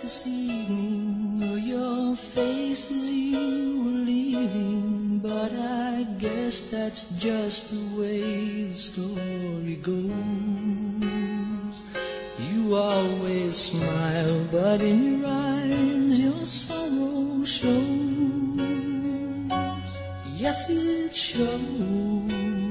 this evening or your face as you were leaving, but I guess that's just the way the story goes. You always smile, but in your eyes your sorrow shows. Yes, it shows.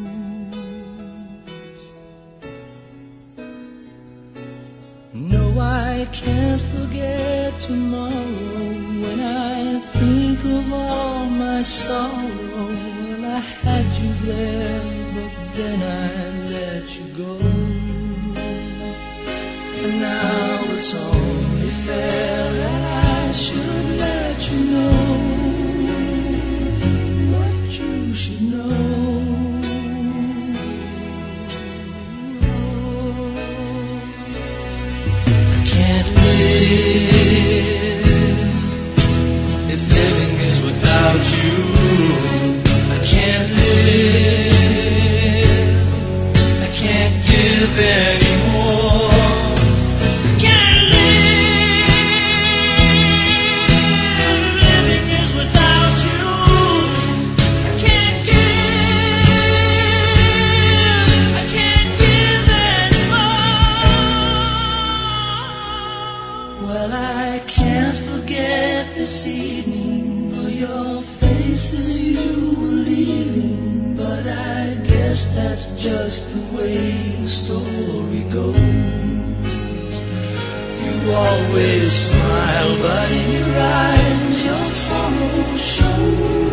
No, I can't forget tomorrow when I think of all my sorrow. Well, I had you there, but then I let you go. And now it's only fair that I should let you know what you should know. I can't live if living is without you. I can't live, I can't give anymore. Well, I can't forget this evening or your face as you were leaving, but I guess that's just the way the story goes. You always smile, but in your eyes your sorrow shows.